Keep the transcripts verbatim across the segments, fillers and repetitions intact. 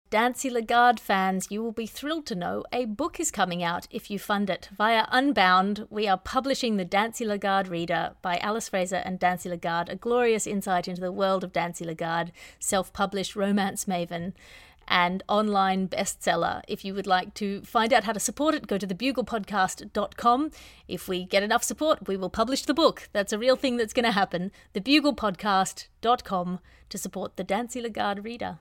Dancy Lagarde fans, you will be thrilled to know a book is coming out if you fund it. Via Unbound, we are publishing the Dancy Lagarde Reader by Alice Fraser and Dancy Lagarde, a glorious insight into the world of Dancy Lagarde, self-published romance maven and online bestseller. If you would like to find out how to support it, go to the bugle podcast dot com. If we get enough support, we will publish the book. That's a real thing that's going to happen. the bugle podcast dot com to support the Dancy Lagarde Reader.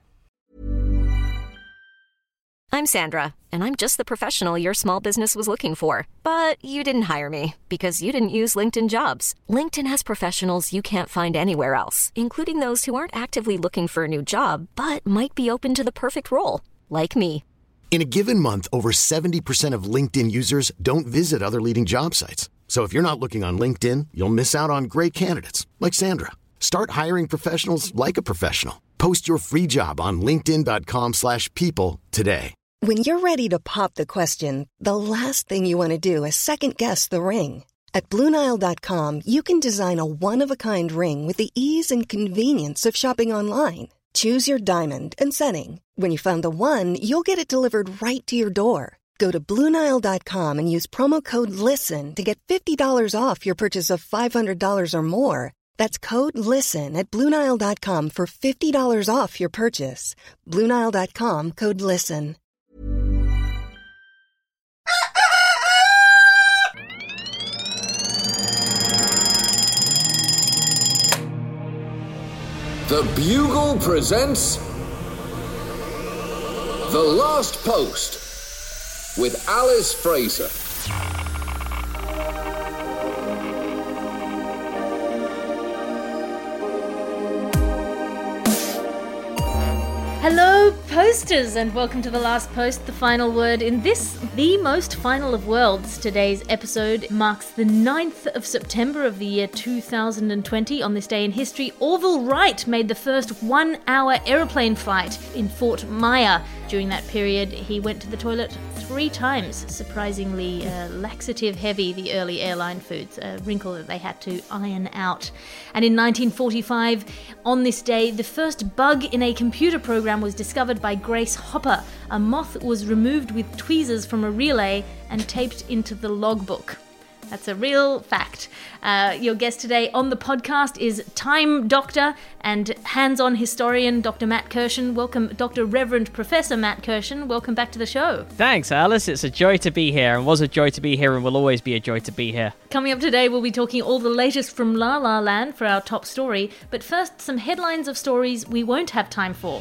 I'm Sandra, and I'm just the professional your small business was looking for. But you didn't hire me because you didn't use LinkedIn Jobs. LinkedIn has professionals you can't find anywhere else, including those who aren't actively looking for a new job, but might be open to the perfect role, like me. In a given month, over seventy percent of LinkedIn users don't visit other leading job sites. So if you're not looking on LinkedIn, you'll miss out on great candidates, like Sandra. Start hiring professionals like a professional. Post your free job on linkedin dot com slash people today. When you're ready to pop the question, the last thing you want to do is second-guess the ring. At Blue Nile dot com, you can design a one-of-a-kind ring with the ease and convenience of shopping online. Choose your diamond and setting. When you find the one, you'll get it delivered right to your door. Go to Blue Nile dot com and use promo code LISTEN to get fifty dollars off your purchase of five hundred dollars or more. That's code LISTEN at Blue Nile dot com for fifty dollars off your purchase. Blue Nile dot com, code LISTEN. The Bugle presents The Last Post with Alice Fraser. Hello, posters, and welcome to The Last Post, the final word in this, the most final of worlds. Today's episode marks the ninth of September of the year two thousand twenty. On this day in history, Orville Wright made the first one-hour aeroplane flight in Fort Myer. During that period, he went to the toilet three times. Surprisingly uh, laxative-heavy, the early airline foods, a wrinkle that they had to iron out. And in nineteen forty-five, on this day, the first bug in a computer program was discovered by Grace Hopper. A moth was removed with tweezers from a relay and taped into the logbook. That's a real fact. Uh, your guest today on the podcast is Time Doctor and hands-on historian Doctor Matt Kirshen. Welcome, Doctor Reverend Professor Matt Kirshen. Welcome back to the show. Thanks, Alice. It's a joy to be here, and was a joy to be here, and will always be a joy to be here. Coming up today, we'll be talking all the latest from La La Land for our top story. But first, some headlines of stories we won't have time for.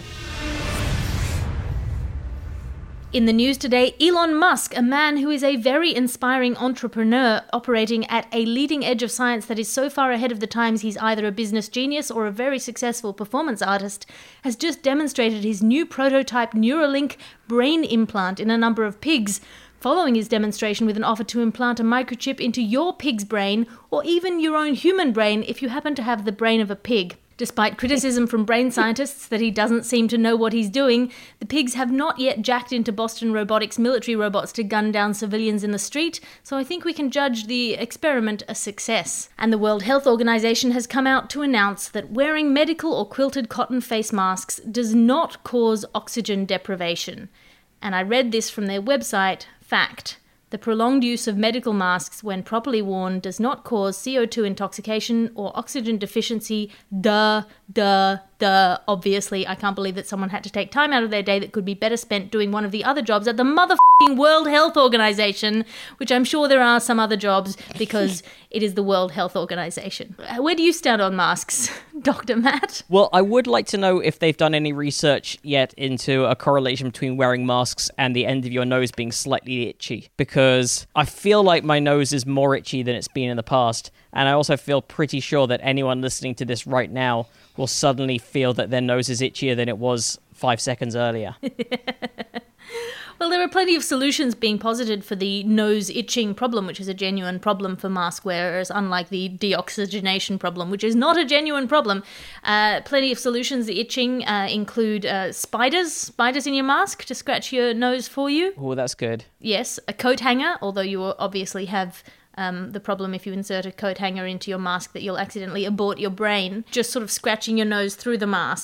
In the news today, Elon Musk, a man who is a very inspiring entrepreneur operating at a leading edge of science that is so far ahead of the times he's either a business genius or a very successful performance artist, has just demonstrated his new prototype Neuralink brain implant in a number of pigs, following his demonstration with an offer to implant a microchip into your pig's brain or even your own human brain if you happen to have the brain of a pig. Despite criticism from brain scientists that he doesn't seem to know what he's doing, the pigs have not yet jacked into Boston Robotics military robots to gun down civilians in the street, so I think we can judge the experiment a success. And the World Health Organization has come out to announce that wearing medical or quilted cotton face masks does not cause oxygen deprivation. And I read this from their website, fact. The prolonged use of medical masks when properly worn does not cause C O two intoxication or oxygen deficiency. Duh, duh, duh. Obviously, I can't believe that someone had to take time out of their day that could be better spent doing one of the other jobs at the motherfucking World Health Organization, which I'm sure there are some other jobs because it is the World Health Organization. Where do you stand on masks, Doctor Matt? Well, I would like to know if they've done any research yet into a correlation between wearing masks and the end of your nose being slightly itchy, because I feel like my nose is more itchy than it's been in the past, and I also feel pretty sure that anyone listening to this right now will suddenly feel that their nose is itchier than it was five seconds earlier. Well, there are plenty of solutions being posited for the nose itching problem, which is a genuine problem for mask wearers, unlike the deoxygenation problem, which is not a genuine problem. Uh, plenty of solutions. The itching uh, include uh, spiders, spiders in your mask to scratch your nose for you. Oh, that's good. Yes, a coat hanger, although you will obviously have Um, the problem if you insert a coat hanger into your mask that you'll accidentally abort your brain. Just sort of scratching your nose through the mask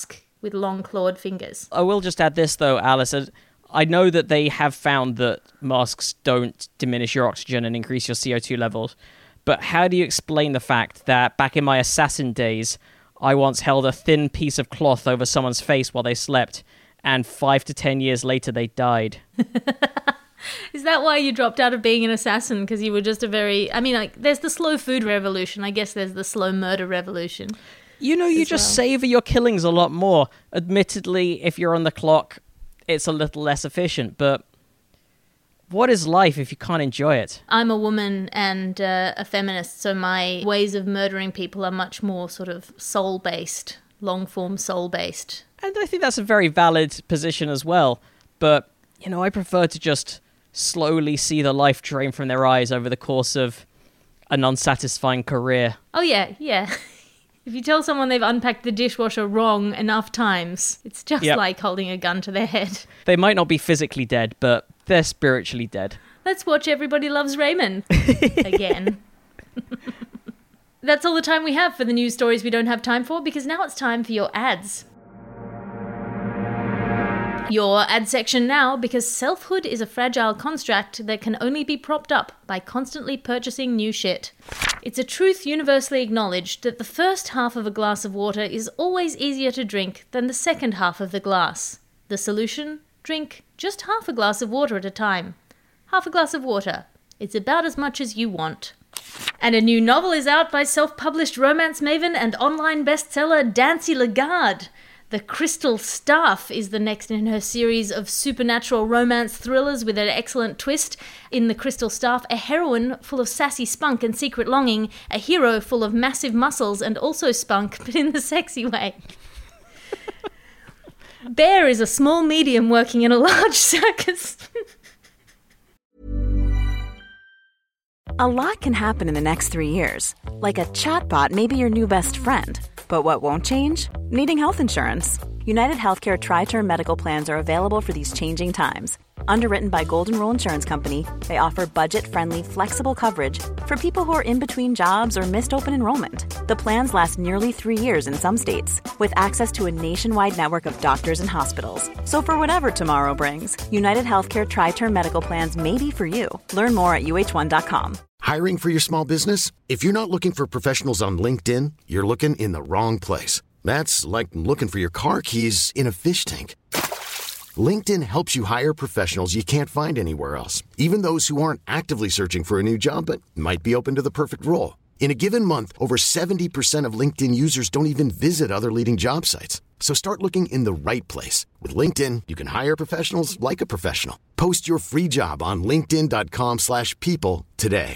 with long clawed fingers. I will just add this, though, Alice. I know that they have found that masks don't diminish your oxygen and increase your C O two levels, but how do you explain the fact that back in my assassin days, I once held a thin piece of cloth over someone's face while they slept, and five to ten years later they died? Is that why you dropped out of being an assassin? Because you were just a very... I mean, like, there's the slow food revolution. I guess there's the slow murder revolution. You know, you just well. savor your killings a lot more. Admittedly, if you're on the clock, it's a little less efficient, but what is life if you can't enjoy it? I'm a woman and uh, a feminist, so my ways of murdering people are much more sort of soul-based, long-form soul-based. And I think that's a very valid position as well. But, you know, I prefer to just slowly see the life drain from their eyes over the course of an unsatisfying career. Oh, yeah, yeah. If you tell someone they've unpacked the dishwasher wrong enough times, it's just yep. like holding a gun to their head. They might not be physically dead, but they're spiritually dead. Let's watch Everybody Loves Raymond again. That's all the time we have for the news stories we don't have time for, because now it's time for your ads. Your ad section now, because selfhood is a fragile construct that can only be propped up by constantly purchasing new shit. It's a truth universally acknowledged that the first half of a glass of water is always easier to drink than the second half of the glass. The solution? Drink just half a glass of water at a time. Half a glass of water. It's about as much as you want. And a new novel is out by self-published romance maven and online bestseller Dancy Lagarde. The Crystal Staff is the next in her series of supernatural romance thrillers with an excellent twist. In The Crystal Staff, a heroine full of sassy spunk and secret longing, a hero full of massive muscles and also spunk, but in the sexy way. Bear is a small medium working in a large circus. A lot can happen in the next three years. Like a chatbot may be your new best friend. But what won't change? Needing health insurance. United Healthcare Tri-Term Medical Plans are available for these changing times. Underwritten by Golden Rule Insurance Company, they offer budget-friendly, flexible coverage for people who are in between jobs or missed open enrollment. The plans last nearly three years in some states, with access to a nationwide network of doctors and hospitals. So for whatever tomorrow brings, United Healthcare Tri-Term Medical Plans may be for you. Learn more at U H one dot com. Hiring for your small business? If you're not looking for professionals on LinkedIn, you're looking in the wrong place. That's like looking for your car keys in a fish tank. LinkedIn helps you hire professionals you can't find anywhere else, even those who aren't actively searching for a new job but might be open to the perfect role. In a given month, over seventy percent of LinkedIn users don't even visit other leading job sites. So start looking in the right place. With LinkedIn, you can hire professionals like a professional. Post your free job on linkedin dot com slash people today.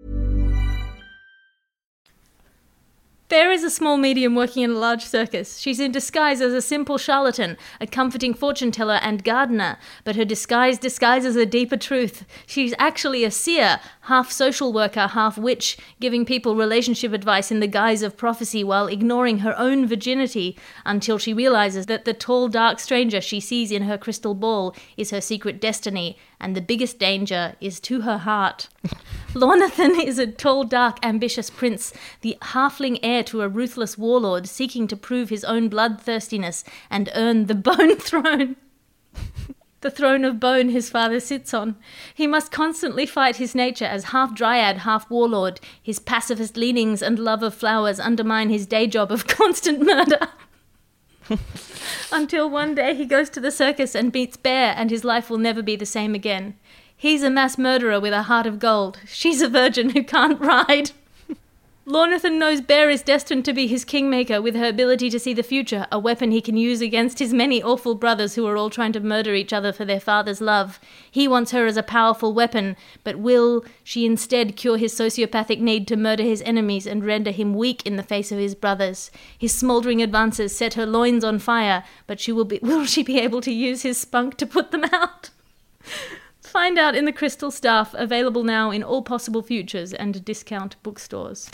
Bear is a small medium working in a large circus. She's in disguise as a simple charlatan, a comforting fortune teller and gardener, but her disguise disguises a deeper truth. She's actually a seer, half social worker, half witch, giving people relationship advice in the guise of prophecy while ignoring her own virginity, until she realizes that the tall, dark stranger she sees in her crystal ball is her secret destiny, and the biggest danger is to her heart. Lornathan is a tall, dark, ambitious prince, the halfling heir to a ruthless warlord seeking to prove his own bloodthirstiness and earn the Bone Throne. The throne of bone his father sits on. He must constantly fight his nature as half-dryad, half-warlord. His pacifist leanings and love of flowers undermine his day job of constant murder. Until one day he goes to the circus and meets Bear, and his life will never be the same again. He's a mass murderer with a heart of gold. She's a virgin who can't ride. Lornathan knows Bear is destined to be his kingmaker with her ability to see the future, a weapon he can use against his many awful brothers who are all trying to murder each other for their father's love. He wants her as a powerful weapon, but will she instead cure his sociopathic need to murder his enemies and render him weak in the face of his brothers? His smouldering advances set her loins on fire, but she will be, will she be able to use his spunk to put them out? Find out in The Crystal Staff, available now in all possible futures and discount bookstores.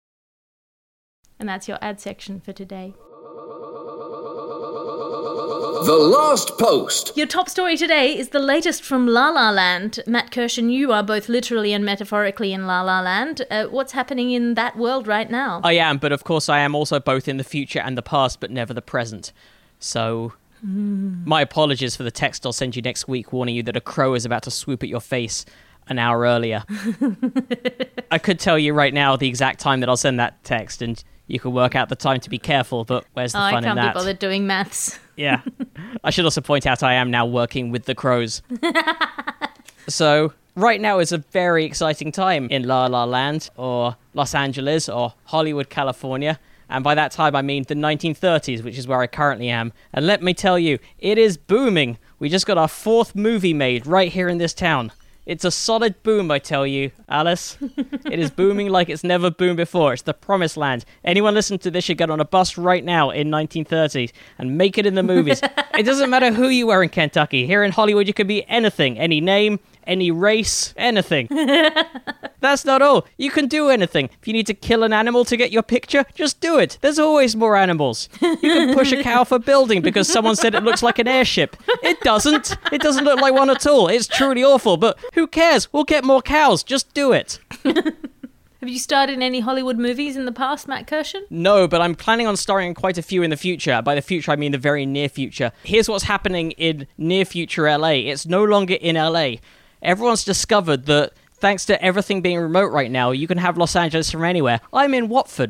And that's your ad section for today. The Last Post. Your top story today is the latest from La La Land. Matt Kirshen, you are both literally and metaphorically in La La Land. Uh, what's happening in that world right now? I am, but of course I am also both in the future and the past, but never the present. So, mm. my apologies for the text I'll send you next week warning you that a crow is about to swoop at your face an hour earlier. I could tell you right now the exact time that I'll send that text, and you can work out the time to be careful, but where's the oh, fun in that? I can't be bothered doing maths. Yeah. I should also point out I am now working with the crows. So, right now is a very exciting time in La La Land, or Los Angeles, or Hollywood, California. And by that time, I mean the nineteen thirties, which is where I currently am. And let me tell you, it is booming. We just got our fourth movie made right here in this town. It's a solid boom, I tell you, Alice. It is booming like it's never boomed before. It's the promised land. Anyone listening to this should get on a bus right now in nineteen thirty and make it in the movies. It doesn't matter who you are in Kentucky. Here in Hollywood, you could be anything. Any name, any race, anything. That's not all. You can do anything. If you need to kill an animal to get your picture, just do it. There's always more animals. You can push a cow off a building because someone said it looks like an airship. It doesn't. It doesn't look like one at all. It's truly awful, but who cares? We'll get more cows. Just do it. Have you starred in any Hollywood movies in the past, Matt Kirshen? No, but I'm planning on starring in quite a few in the future. By the future, I mean the very near future. Here's what's happening in near future L A. It's no longer in L A. Everyone's discovered that thanks to everything being remote right now, you can have Los Angeles from anywhere. I'm in Watford.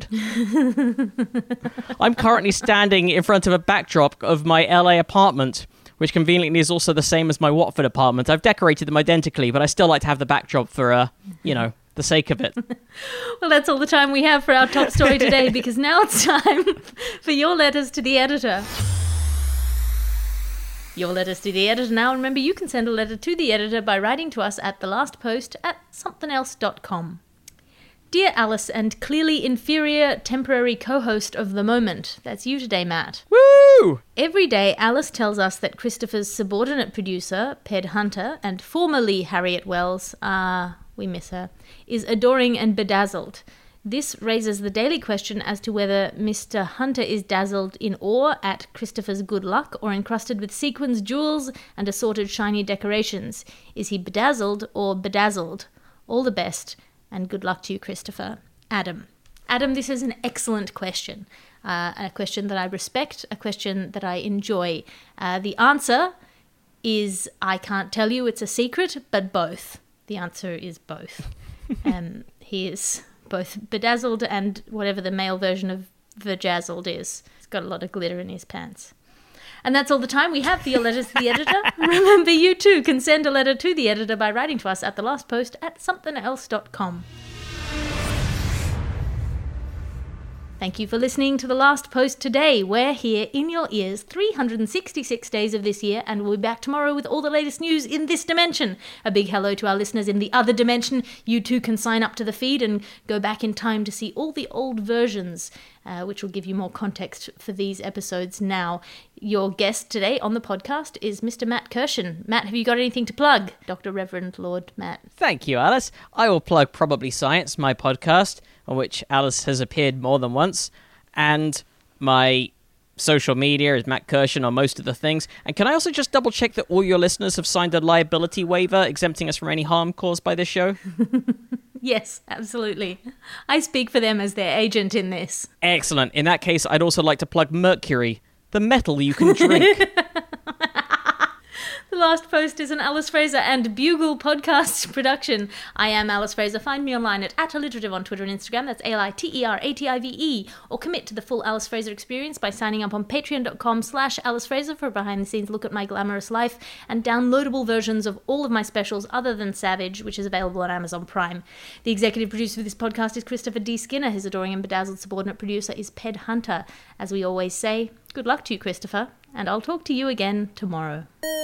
I'm currently standing in front of a backdrop of my L A apartment, which conveniently is also the same as my Watford apartment. I've decorated them identically, but I still like to have the backdrop for, uh, you know, the sake of it. Well, that's all the time we have for our top story today, because now it's time for your letters to the editor. Your letters to the editor now. Remember, you can send a letter to the editor by writing to us at the last post at something else dot com. Dear Alice and clearly inferior temporary co-host of the moment. That's you today, Matt. Woo! Every day, Alice tells us that Christopher's subordinate producer, Ped Hunter, and formerly Harriet Wells, ah, uh, we miss her, is adoring and bedazzled. This raises the daily question as to whether Mister Hunter is dazzled in awe at Christopher's good luck or encrusted with sequins, jewels, and assorted shiny decorations. Is he bedazzled or bedazzled? All the best, and good luck to you, Christopher. Adam. Adam, this is an excellent question. Uh, a question that I respect, a question that I enjoy. Uh, the answer is, I can't tell you, it's a secret, but both. The answer is both. um, he is both bedazzled and whatever the male version of vajazzled is. He's got a lot of glitter in his pants. And that's all the time we have for your letters to the editor. Remember, you too can send a letter to the editor by writing to us at the last post at something else dot com. Thank you for listening to The Last Post today. We're here in your ears three hundred sixty-six days of this year, and we'll be back tomorrow with all the latest news in this dimension. A big hello to our listeners in the other dimension. You too can sign up to the feed and go back in time to see all the old versions, uh, which will give you more context for these episodes now. Your guest today on the podcast is Mister Matt Kirshen. Matt, have you got anything to plug? Doctor Reverend Lord Matt. Thank you, Alice. I will plug Probably Science, my podcast, on which Alice has appeared more than once, and my social media is Matt Kirshen on most of the things. And can I also just double check that all your listeners have signed a liability waiver exempting us from any harm caused by this show? Yes, absolutely. I speak for them as their agent in this. Excellent. In that case, I'd also like to plug Mercury, the metal you can drink. The Last Post is an Alice Fraser and Bugle podcast production. I am Alice Fraser. Find me online at, at alliterative on Twitter and Instagram. That's A L I T E R A T I V E. Or commit to the full Alice Fraser experience by signing up on patreon.com slash Alice Fraser for a behind-the-scenes look at my glamorous life and downloadable versions of all of my specials other than Savage, which is available on Amazon Prime. The executive producer of this podcast is Christopher D. Skinner. His adoring and bedazzled subordinate producer is Ped Hunter. As we always say, good luck to you, Christopher, and I'll talk to you again tomorrow.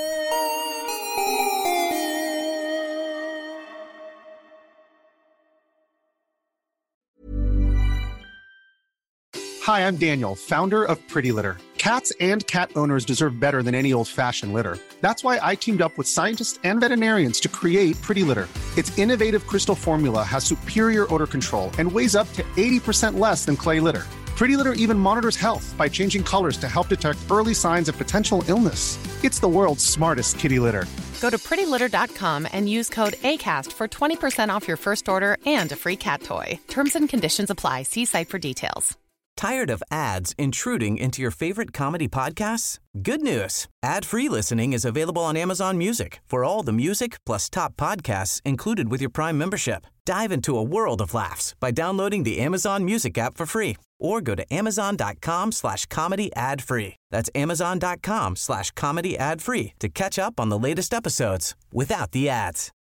Hi, I'm Daniel, founder of Pretty Litter. Cats and cat owners deserve better than any old-fashioned litter. That's why I teamed up with scientists and veterinarians to create Pretty Litter. Its innovative crystal formula has superior odor control and weighs up to eighty percent less than clay litter. Pretty Litter even monitors health by changing colors to help detect early signs of potential illness. It's the world's smartest kitty litter. Go to pretty litter dot com and use code ACAST for twenty percent off your first order and a free cat toy. Terms and conditions apply. See site for details. Tired of ads intruding into your favorite comedy podcasts? Good news. Ad-free listening is available on Amazon Music for all the music plus top podcasts included with your Prime membership. Dive into a world of laughs by downloading the Amazon Music app for free or go to amazon.com slash comedy ad free. That's amazon.com slash comedy ad free to catch up on the latest episodes without the ads.